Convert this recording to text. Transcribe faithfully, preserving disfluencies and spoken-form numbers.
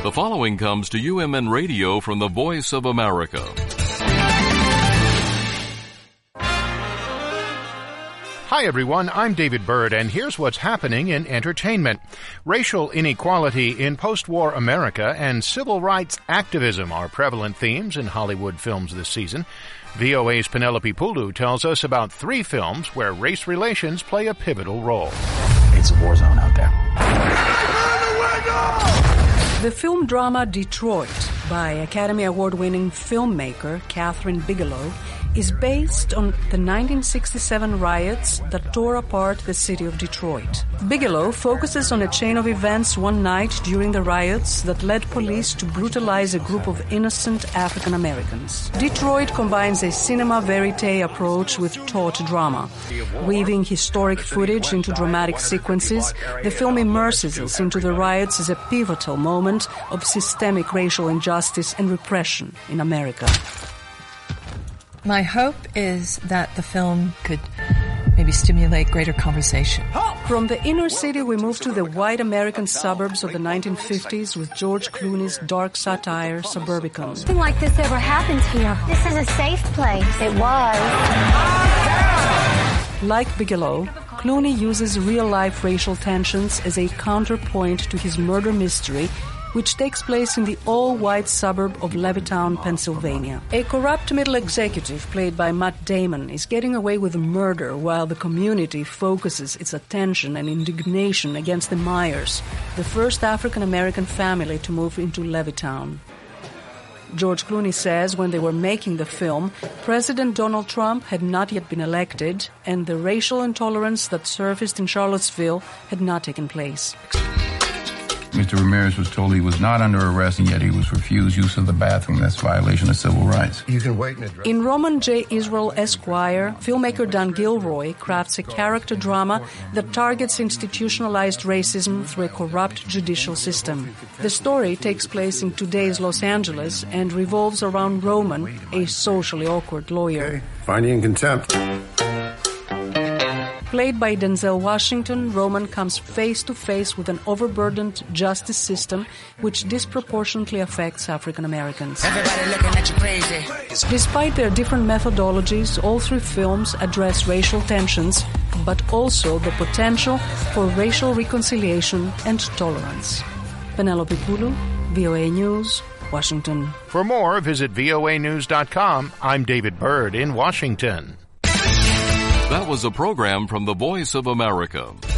The following comes to U M N Radio from the Voice of America. Hi, everyone. I'm David Byrd, and here's what's happening in entertainment. Racial inequality in post-war America and civil rights activism are prevalent themes in Hollywood films this season. V O A's Penelope Pulu tells us about three films where race relations play a pivotal role. It's a war zone out there. The film drama Detroit by Academy Award-winning filmmaker Kathryn Bigelow is based on the nineteen sixty-seven riots that tore apart the city of Detroit. Bigelow focuses on a chain of events one night during the riots that led police to brutalize a group of innocent African Americans. Detroit combines a cinema verite approach with taut drama. Weaving historic footage into dramatic sequences, the film immerses us into the riots as a pivotal moment of systemic racial injustice and repression in America. My hope is that the film could maybe stimulate greater conversation. From the inner city, we move to the white American suburbs of the nineteen fifties with George Clooney's dark satire, Suburbicon. Nothing like this ever happened here. This is a safe place. It was. Like Bigelow, Clooney uses real-life racial tensions as a counterpoint to his murder mystery, which takes place in the all-white suburb of Levittown, Pennsylvania. A corrupt middle executive, played by Matt Damon, is getting away with murder while the community focuses its attention and indignation against the Myers, the first African-American family to move into Levittown. George Clooney says when they were making the film, President Donald Trump had not yet been elected, and the racial intolerance that surfaced in Charlottesville had not taken place. Mister Ramirez was told he was not under arrest, and yet he was refused use of the bathroom. That's a violation of civil rights. You can wait and address. In Roman J. Israel Esquire, filmmaker Dan Gilroy crafts a character drama that targets institutionalized racism through a corrupt judicial system. The story takes place in today's Los Angeles and revolves around Roman, a socially awkward lawyer. Okay. Finding in contempt. Played by Denzel Washington, Roman comes face-to-face with an overburdened justice system which disproportionately affects African Americans. Everybody looking at you crazy. Despite their different methodologies, all three films address racial tensions, but also the potential for racial reconciliation and tolerance. Penelope Pulu, V O A News, Washington. For more, visit V O A news dot com. I'm David Byrd in Washington. That was a program from the Voice of America.